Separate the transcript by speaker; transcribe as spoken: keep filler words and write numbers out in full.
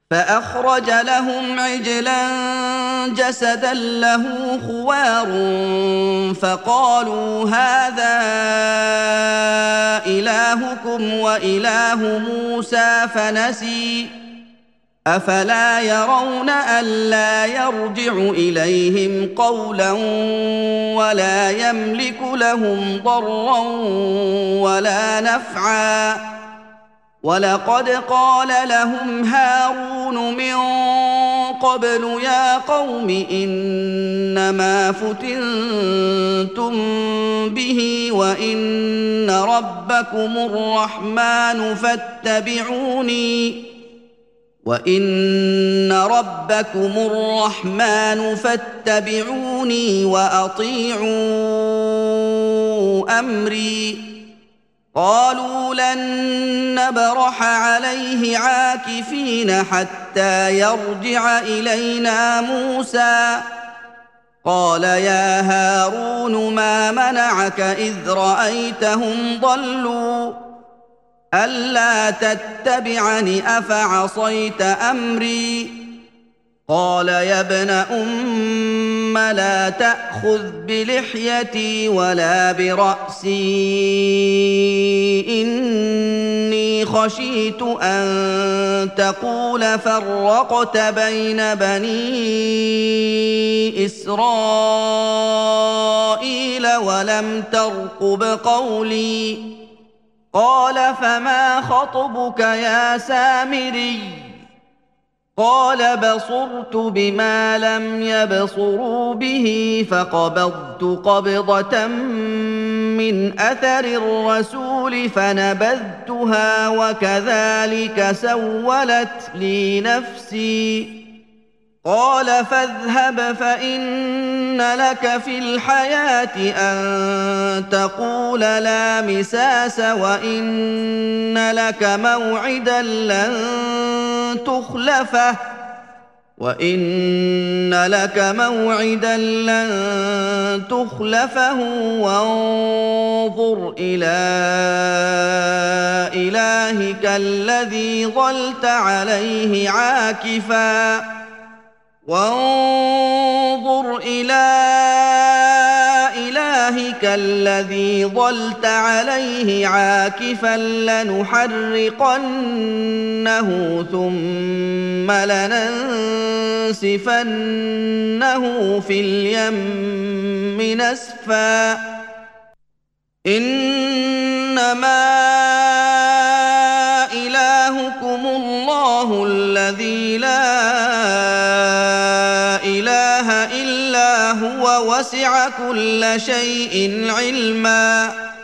Speaker 1: فأخرج لهم عجلا جسدا له خوار فقالوا هذا إلهكم وإله موسى فنسي أفلا يرون ألا يرجع إليهم قولا ولا يملك لهم ضرا ولا نفعا ولقد قال لهم هارون من قبل يا قوم إنما فتنتم به وإن ربكم الرحمن فاتبعوني وَإِنَّ رَبَّكُمُ الرَّحْمَنُ فَاتَّبِعُونِي وَأَطِيعُوا أَمْرِي قالوا لن نبرح عليه عاكفين حتى يرجع إلينا موسى قال يا هارون ما منعك إذ رأيتهم ضلوا ألا تتبعني أفعصيت أمري قال يا ابن أم لا تأخذ بلحيتي ولا برأسي إني خشيت أن تقول فرقت بين بني إسرائيل ولم ترقب قولي قال فما خطبك يا سامري قال بصرت بما لم يبصروا به فقبضت قبضة من أثر الرسول فنبذتها وكذلك سولت لي نفسي قال فاذهب فإن لك في الحياة أن تقول لا مساس وإن لك موعدا لن تخلفه وإن لك موعدا لن تخلفه وانظر إلى إلهك الذي ظلت عليه عاكفاً وانظر إلى إلهك الذي ظلت عليه عاكفا لنحرقنه ثم لننسفنه في اليم نسفا إنما إلهكم الله الذي لا إله إلا هو وسع كل شيء علما